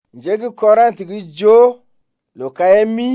Jegi Korant gi jo lo kayemi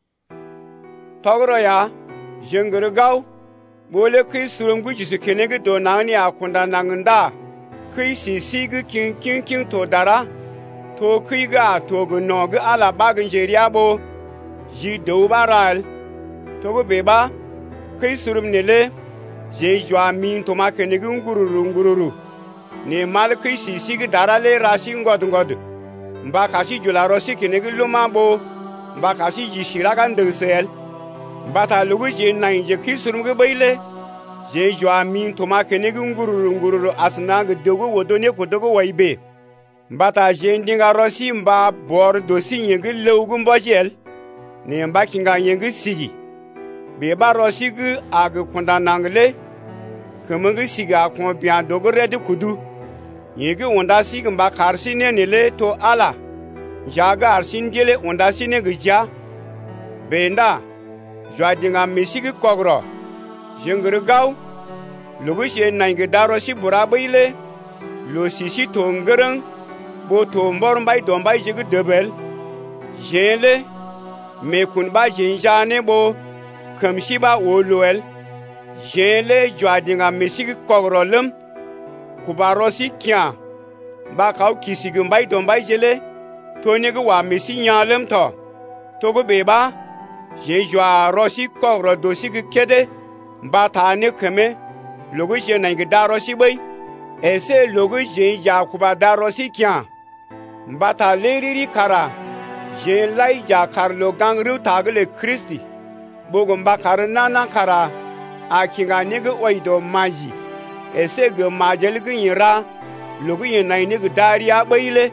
togro ya jengere gaw bole kai surum gu jisu kenege do nangni akunda nanganda kai si gu kin to dara to kai ga to gu no gu ala bagin jeriya bo ji do baral to go beba kai surum nele je jwa min to ma kenege ngururu ne mal kai si gu dara le rasi ngod mba kasi jula rosi kenege luma bo mba kasi jishira kan deusel mbata lugu je nanje kai surum gu bayle je jwa min to ma kenege ngururu asna gu dogo wodone ko dogo waibe mbata je ndinga rosi mba bor dosi yenge lewgu mbojel ne mba kinga yenge sigi be ba rosi gu ag kunda nangle kemengu siga ko bian dogo redi kudu yenge wonda sigi mba karsi ne le to ala jaga arsin dele wonda sine gu ja benda jwa dinga mesigi kogro jengru gaw lugu she nange daro si burabayle lo sisi to ngereng bo to mbor mbay do mbay jigi debel jele me kun ba jinjane bo kamshi ba woluel jele jwa dinga mesigi kogro lem kubarosi kya ba kaw kisigi mbay do mbay jele to nyege wa mesi nyalem to go beba je jwa rosi kogro dosi gi kede mba ta ne keme logo je nange darosi bay ese logo je ja kuba darosi kya mba ta leriri kara je lai ja karlo gangru tagle Kristi bogo mba karna kara akinga nege oido maji ese ge majel gi yira logo ye nange gi daria bayle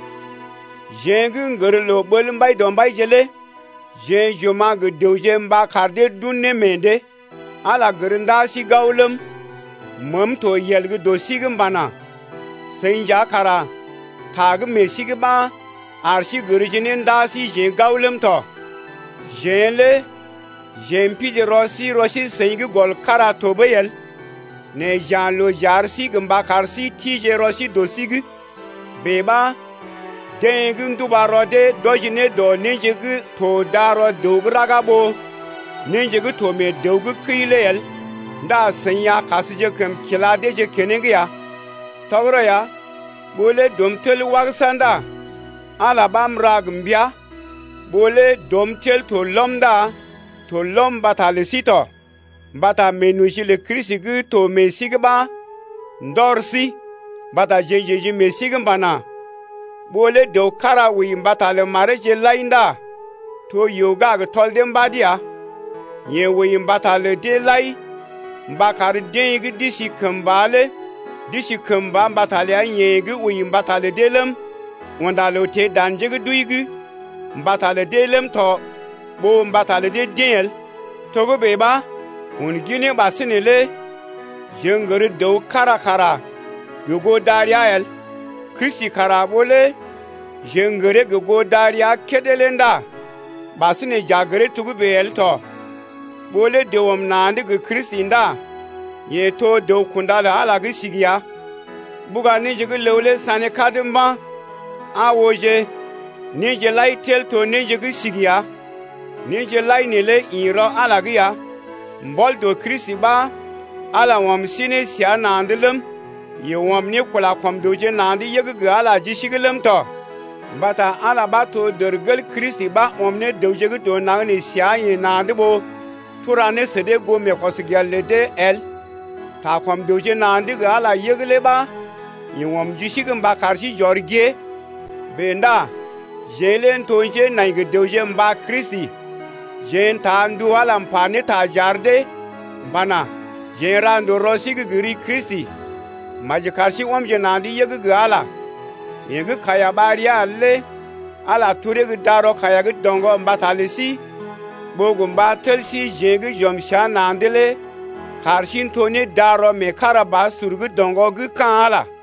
jengu ngurlo bol mbay do mbay jele je joma ge doje mba karde dunne mende ala grinda si gawlum mum to yelgu dosigum bana senja kara tag mesigi ba arsi gurjinin dasi je gawlum to jele jempi de rosi sengi gol kara to bayel ne janlo jarsi gamba karsi tije rosi dosigi beba dengun dubarode dojine do ninjegu to daro dograga bo ninjegu to me dogu kilel nda sanya kasije kem kilade je kenenge ya tawro ya bole domtel wagsanda ala bamrag mbia bole domtel to lomda to lomba talisito bata menuji le krisigu to mesigba ndorsi bata jejeji mesigbana bole do kara wi mbatale mareje lainda to yoga ga toldem badia ye wi mbatale de lai mbakar de gi disi kamba mbatale ye gi wi mbatale delem wonda lo te danje gi duigi mbatale delem to bo mbatale de del to go beba un gine basinele jengere do kara go dariael Kristi karabole jengere go daria kedelenda basine jagere tugu bel to bole dewom nande ge Kristi nda ye to do kundala ala ge sigiya buga ni jege lewle sane kadimba awoje ni je lai tel to ni jege sigiya ni je lai nele iro ala ge ya mbol do Kristi ba ala wam sine sia nandelem ye wam ni kula kwam doje nandi yege ala jishigilem to bata ala bato dergel Kristi ba wam ne doje do nangni sia ye nandi bo turane sede go me kosgelle de el ta kwam doje nandi ala yegle ba ye wam jishigim ba karshi jorge benda jelen tonje nange doje mba Kristi jen tandu ala mpane ta jarde bana jenrando rosigi giri Kristi maji karshi wamje nandi yege gala yege kaya bariya alle ala ture gu daro kaya gu dongo mbatalisi bogu mbatelsi jege jomsha nandele karshin tone daro me karaba surgu dongo gu kala